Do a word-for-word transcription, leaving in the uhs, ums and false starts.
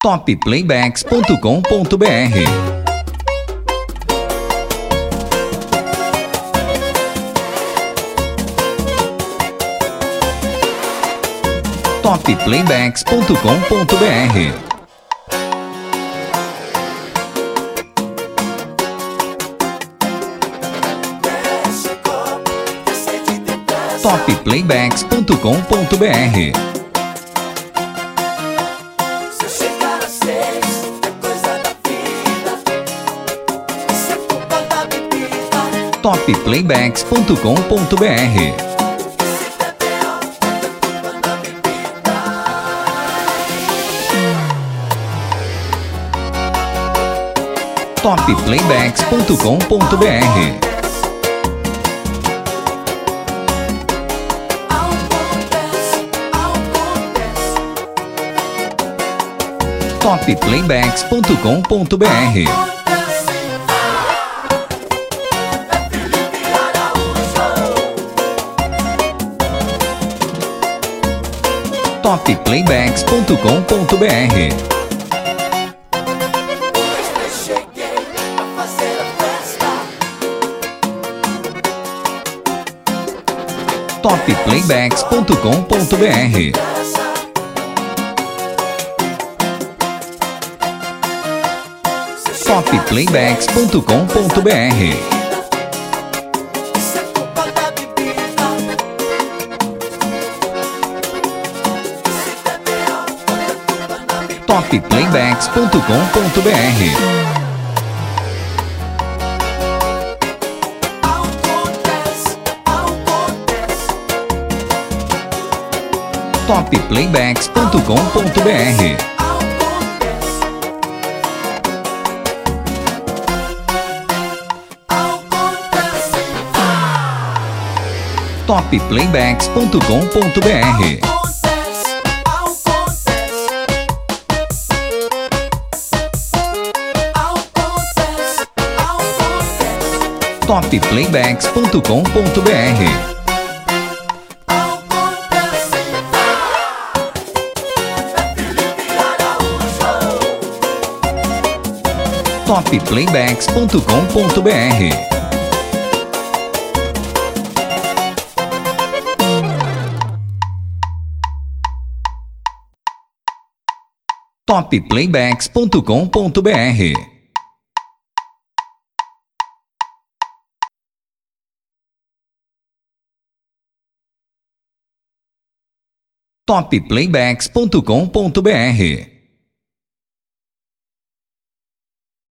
top playbacks ponto com ponto br. top playbacks ponto com ponto br. top playbacks ponto com ponto br. top playbacks ponto com ponto br. top playbacks ponto com ponto br. top playbacks ponto com ponto br. top playbacks ponto com ponto br. top playbacks ponto com ponto br. top playbacks ponto com ponto br. top playbacks ponto com ponto br. top playbacks ponto com ponto br. top playbacks ponto com ponto br. top playbacks ponto com ponto br. top playbacks ponto com ponto br. top playbacks ponto com ponto br. top playbacks ponto com ponto br.